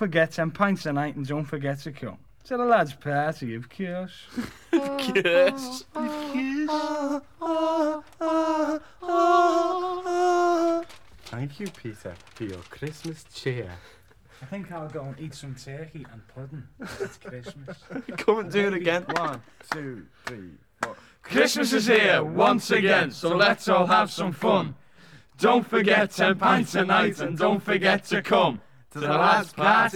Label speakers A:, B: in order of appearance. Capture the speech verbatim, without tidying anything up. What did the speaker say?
A: forget ten pints a night and don't forget to come to the lads' party, of course.
B: Kiss.
C: Thank you, Peter, for your Christmas cheer.
A: I think I'll go and eat some turkey and pudding. It's Christmas.
C: Come and do it again.
B: One, two, three, four.
D: Christmas is here once again, so let's all have some fun. Don't forget ten pints a night and don't forget to come to the lads' party.